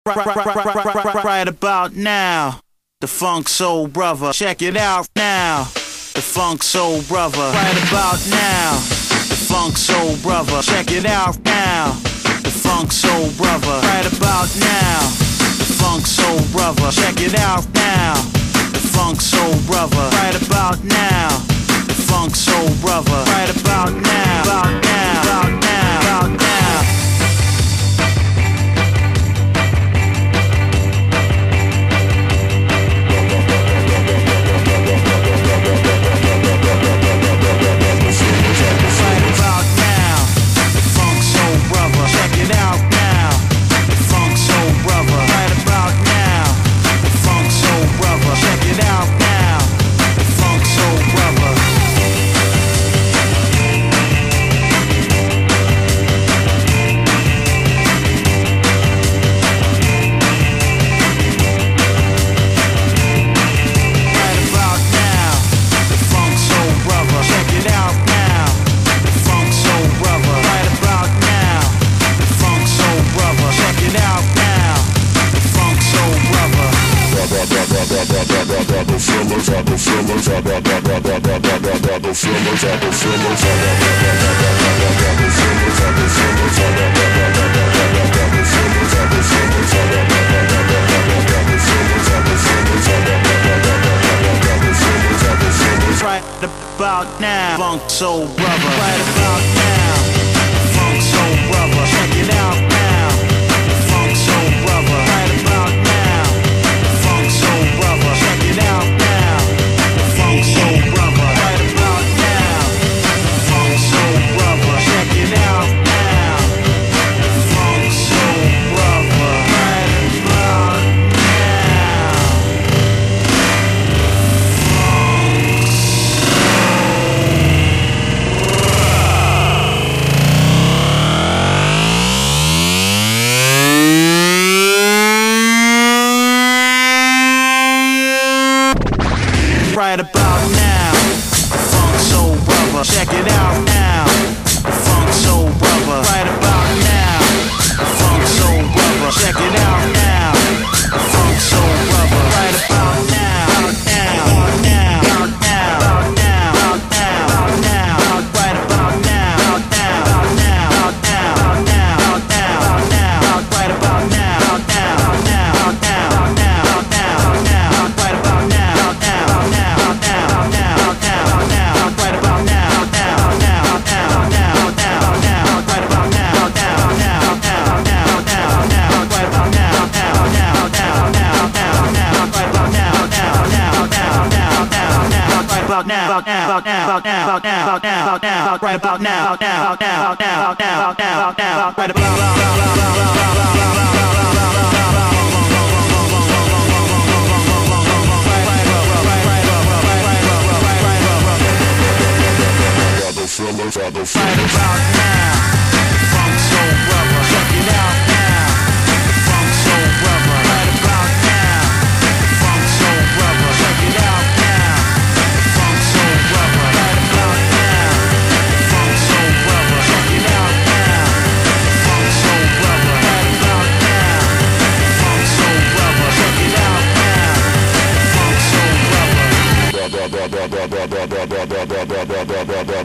Right about now, the Funk Soul Brother. Check it out now, the Funk Soul Brother. Right about now, the Funk Soul Brother. Check it out now, the Funk Soul Brother. Right about now, the Funk Soul Brother. Check it out now, the Funk Soul Brother. Right about now, the Funk Soul Brother. Right about now, about now, about now, about now. About now, Funk Soul Brother. Right about now, Funk Soul Brother. Check it out now, Funk Soul Brother. Right about now, Funk Soul Brother. Check it out now, Funk Soul Brother. Right about now, Funk Soul Brother. Check it out now, Funk Soul Brother. Right about right about now, Funk Soul Brother. Check it out now, Funk Soul Brother. Right about now, Funk Soul Brother. Check it out now, Funk Soul Brother. Right about now, now, now, now, now, now, now, right about now, now, now, now, now, now, right about now, now, now, now, now, now, right about now, Funk Soul Brother. Check it out now, Funk Soul Brother. Right about now, Funk Soul Brother. Check it out now, Funk Soul Brother. Right about now, Funk Soul Brother. Check it out now, Funk Soul Brother. Right about now, Funk Soul Brother. Check it out now, Funk Soul Brother.